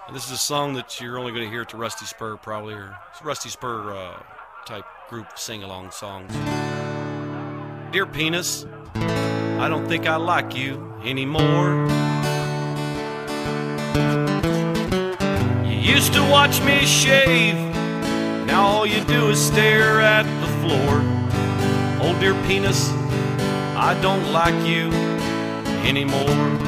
This is a song that you're only going to hear at the Rusty Spur, probably, or it's a Rusty Spur type group sing-along songs. Dear Penis, I don't think I like you anymore. You used to watch me shave, now all you do is stare at the floor. Oh, dear Penis, I don't like you anymore.